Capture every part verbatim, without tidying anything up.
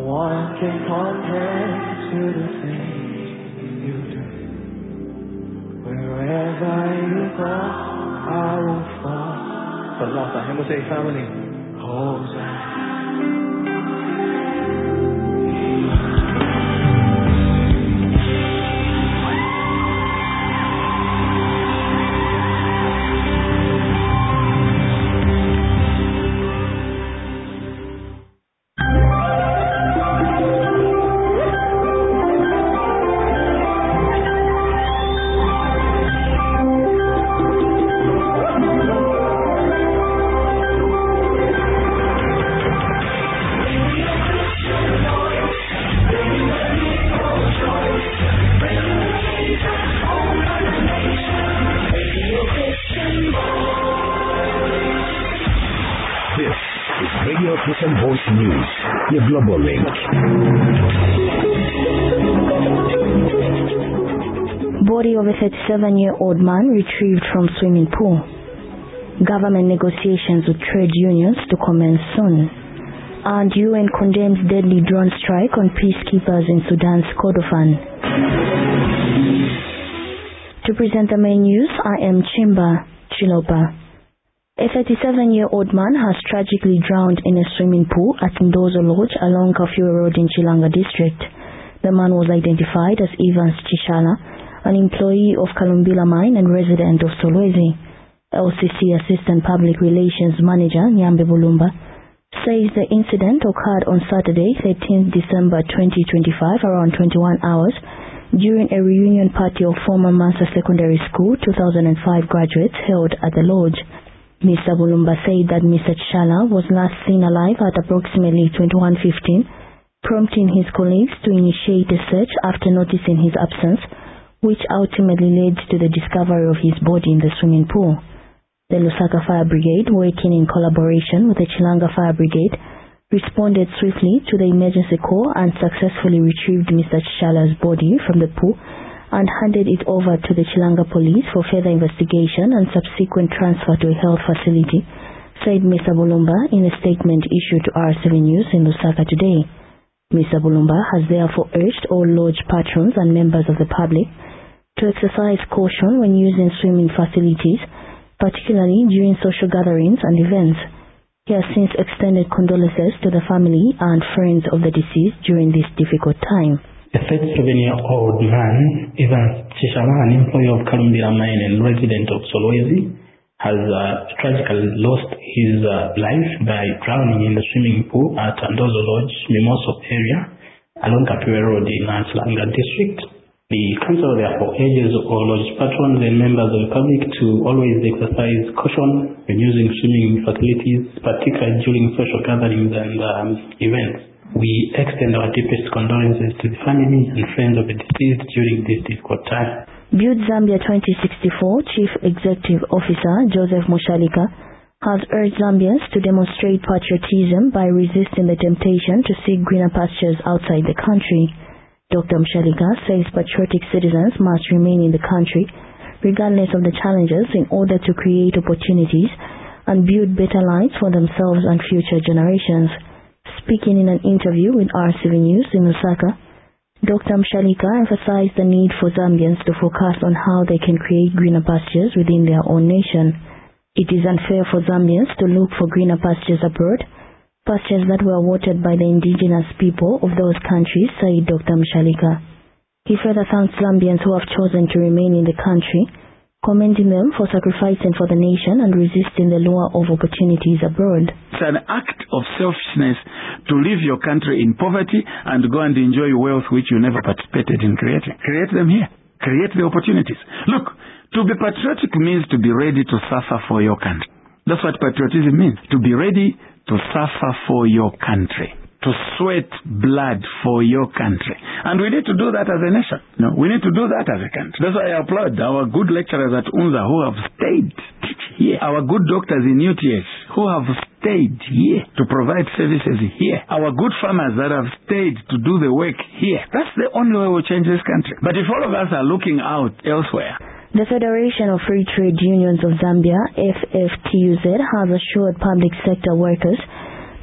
one can compare to the things you do. Wherever you go, I will follow. Salata, hemos say family. Hosanna. Christian Voice News, your global link. Body of a thirty-seven-year-old man retrieved from swimming pool. Government negotiations with trade unions to commence soon. And U N condemns deadly drone strike on peacekeepers in Sudan's Kordofan. To present the main news, I am Chimba Chilopa. A thirty-seven-year-old man has tragically drowned in a swimming pool at Ndozo Lodge along Kafue Road in Chilanga district. The man was identified as Evans Chishala, an employee of Kalumbila Mine and resident of Solwezi. L C C Assistant Public Relations Manager Nyambe Bulumba says the incident occurred on Saturday, thirteenth December twenty twenty-five, around twenty-one hours, during a reunion party of former Mansa Secondary School two thousand five graduates held at the lodge. Mister Bulumba said that Mister Chishala was last seen alive at approximately twenty-one fifteen, prompting his colleagues to initiate a search after noticing his absence, which ultimately led to the discovery of his body in the swimming pool. The Lusaka Fire Brigade, working in collaboration with the Chilanga Fire Brigade, responded swiftly to the emergency call and successfully retrieved Mister Chishala's body from the pool and handed it over to the Chilanga police for further investigation and subsequent transfer to a health facility, said Mister Bulumba in a statement issued to R seven News in Lusaka today. Mister Bulumba has therefore urged all lodge patrons and members of the public to exercise caution when using swimming facilities, particularly during social gatherings and events. He has since extended condolences to the family and friends of the deceased during this difficult time. A thirty-seven-year-old man, Evans Chishala, an employee of Kalumbila Mine and resident of Solwezi, has uh, tragically lost his uh, life by drowning in the swimming pool at Ndozo Lodge, Mimoso area, along Kafue Road in Chilanga district. The council therefore urges all lodge patrons and members of the public to always exercise caution when using swimming facilities, particularly during social gatherings and um, events. We extend our deepest condolences to the family and friends of the deceased during this difficult time. Build Zambia twenty sixty-four Chief Executive Officer Joseph Mushalika has urged Zambians to demonstrate patriotism by resisting the temptation to seek greener pastures outside the country. Doctor Mushalika says patriotic citizens must remain in the country regardless of the challenges in order to create opportunities and build better lives for themselves and future generations. Speaking in an interview with R seven News in Lusaka, Doctor Mushalika emphasized the need for Zambians to focus on how they can create greener pastures within their own nation. It is unfair for Zambians to look for greener pastures abroad, pastures that were watered by the indigenous people of those countries, said Doctor Mushalika. He further thanked Zambians who have chosen to remain in the country, commending them for sacrificing for the nation and resisting the lure of opportunities abroad. It's an act of selfishness to leave your country in poverty and go and enjoy wealth which you never participated in creating. Create them here. Create the opportunities. Look, to be patriotic means to be ready to suffer for your country. That's what patriotism means. To be ready to suffer for your country. To sweat blood for your country. And we need to do that as a nation. No, we need to do that as a country. That's why I applaud our good lecturers at UNZA who have stayed here. Our good doctors in U T S who have stayed here to provide services here. Our good farmers that have stayed to do the work here. That's the only way we'll change this country. But if all of us are looking out elsewhere. The Federation of Free Trade Unions of Zambia, F F T U Z, has assured public sector workers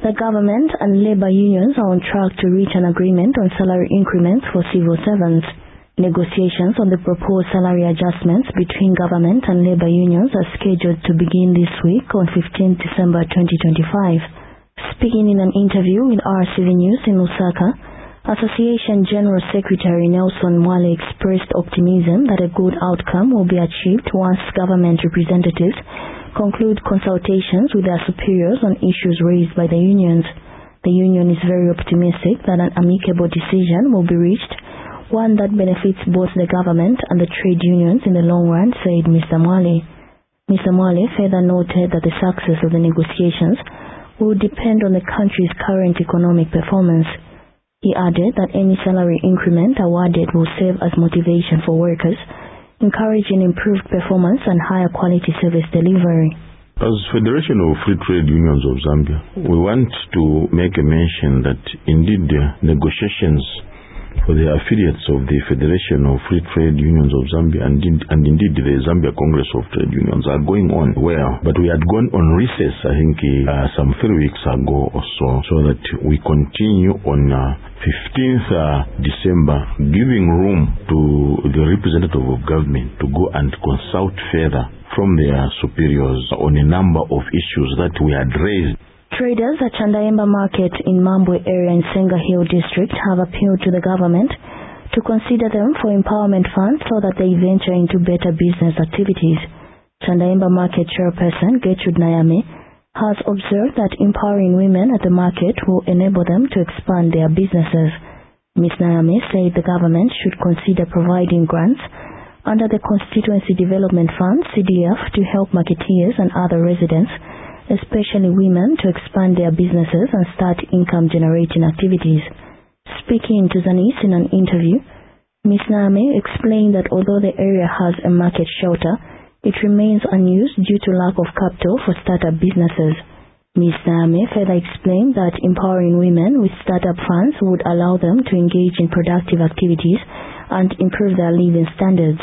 The government and labor unions are on track to reach an agreement on salary increments for civil servants. Negotiations on the proposed salary adjustments between government and labor unions are scheduled to begin this week on fifteenth December twenty twenty-five. Speaking in an interview with R C V News in Lusaka, Association General Secretary Nelson Mwale expressed optimism that a good outcome will be achieved once government representatives conclude consultations with their superiors on issues raised by the unions. The union is very optimistic that an amicable decision will be reached, one that benefits both the government and the trade unions in the long run, said Mister Mwale. Mister Mwale further noted that the success of the negotiations will depend on the country's current economic performance. He added that any salary increment awarded will serve as motivation for workers, encouraging improved performance and higher quality service delivery. As Federation of Free Trade Unions of Zambia, we want to make a mention that indeed the negotiations for the affiliates of the Federation of Free Trade Unions of Zambia and, and indeed the Zambia Congress of Trade Unions are going on well. But we had gone on recess, I think, uh, some three weeks ago or so, so that we continue on uh, fifteenth uh, December, giving room to the representative of government to go and consult further from their superiors on a number of issues that we had raised. Traders at Chandaemba Market in Mambwe area in Senga Hill District have appealed to the government to consider them for empowerment funds so that they venture into better business activities. Chandaemba Market chairperson Gertrude Nayame has observed that empowering women at the market will enable them to expand their businesses. Miz Nayame said the government should consider providing grants under the Constituency Development Fund C D F to help marketeers and other residents, especially women, to expand their businesses and start income-generating activities. Speaking to Zanis in an interview, Miz Nayame explained that although the area has a market shelter, it remains unused due to lack of capital for startup businesses. Miz Nayame further explained that empowering women with startup funds would allow them to engage in productive activities and improve their living standards.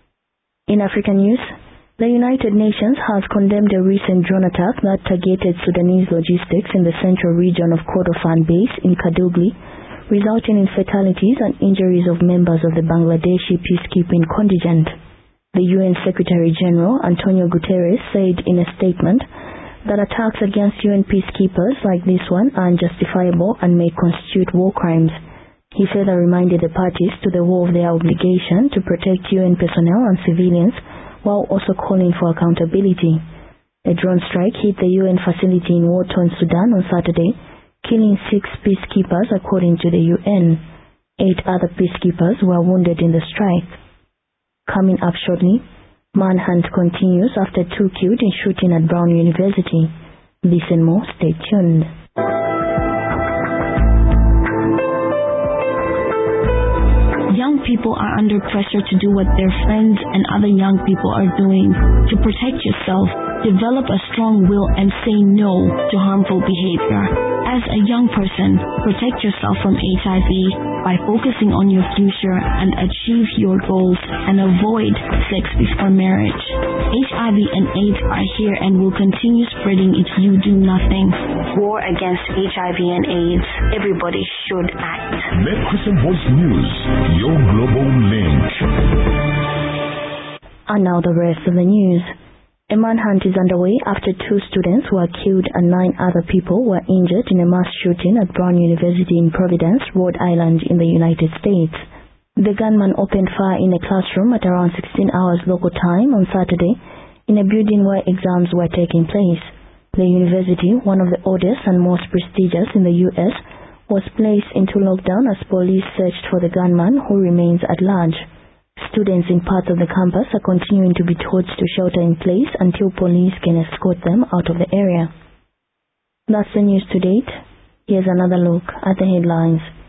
In African news, the United Nations has condemned a recent drone attack that targeted Sudanese logistics in the central region of Kordofan Base in Kadugli, resulting in fatalities and injuries of members of the Bangladeshi peacekeeping contingent. The U N Secretary-General Antonio Guterres said in a statement that attacks against U N peacekeepers like this one are unjustifiable and may constitute war crimes. He further reminded the parties to the war of their obligation to protect U N personnel and civilians, while also calling for accountability. A drone strike hit the U N facility in war-torn Sudan on Saturday, killing six peacekeepers according to the U N. Eight other peacekeepers were wounded in the strike. Coming up shortly, manhunt continues after two killed in shooting at Brown University. This and more, stay tuned. Young people are under pressure to do what their friends and other young people are doing. To protect yourself, develop a strong will and say no to harmful behavior. As a young person, protect yourself from H I V by focusing on your future and achieve your goals and avoid sex before marriage. H I V and AIDS are here and will continue spreading if you do nothing. War against H I V and AIDS. Everybody should act. Make Christian Voice News your global link. And now the rest of the news. A manhunt is underway after two students were killed and nine other people were injured in a mass shooting at Brown University in Providence, Rhode Island in the United States. The gunman opened fire in a classroom at around sixteen hours local time on Saturday in a building where exams were taking place. The university, one of the oldest and most prestigious in the U S, was placed into lockdown as police searched for the gunman, who remains at large. Students in parts of the campus are continuing to be told to shelter in place until police can escort them out of the area. That's the news to date. Here's another look at the headlines.